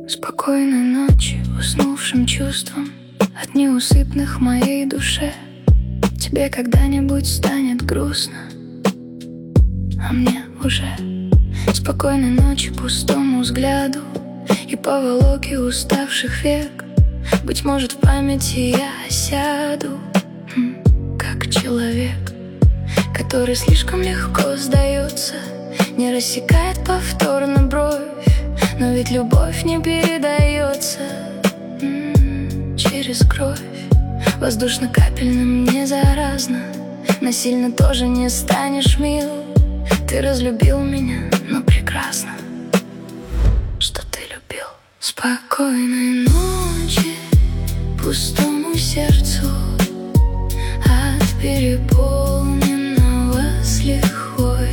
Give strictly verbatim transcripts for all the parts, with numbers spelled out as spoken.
Спокойной ночи уснувшим чувством от неусыпных моей душе. Тебе когда-нибудь станет грустно, а мне уже. Спокойной ночи пустому взгляду и поволоке уставших век. Быть может, в памяти я осяду, хм, как человек, который слишком легко сдается, не рассекает повторно бровь. Но ведь любовь не передается м-м, через кровь. Воздушно-капельным не заразно, насильно тоже не станешь мил. Ты разлюбил меня, но прекрасно, что ты любил. Спокойной ночи пустому сердцу от переполненного с лихвой.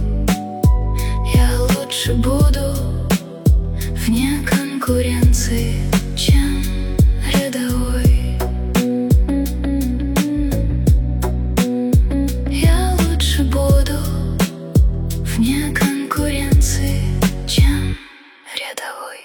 Я лучше буду вне конкуренции, чем рядовой. Я лучше буду вне конкуренции, чем рядовой.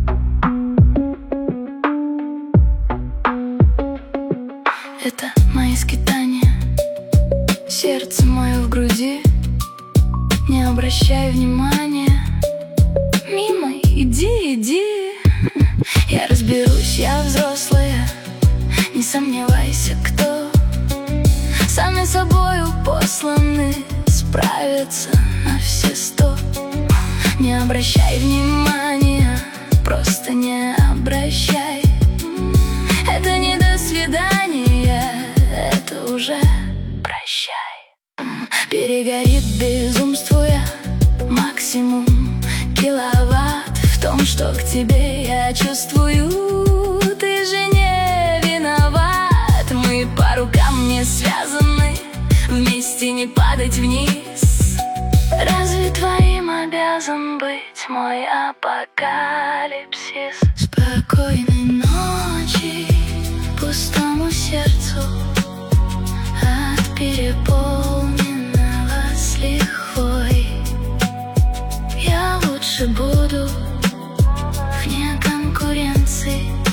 Это мои скитания, сердце мое в груди. Не обращай внимания, мимо иди, иди. Я разберусь, я взрослая, не сомневайся, кто сами собою посланы справятся на все сто. Не обращай внимания, просто не обращай. Это не до свидания, это уже прощай. Перегорит безумствуя максимум киловатт в том, что к тебе я чувствую. Ты же не виноват, мы по рукам не связаны, вместе не падать вниз. Разве твоим обязан быть мой апокалипсис? Спокойной ночи пустому сердцу от переполненного с лихвой. Я лучше буду вне конкуренции,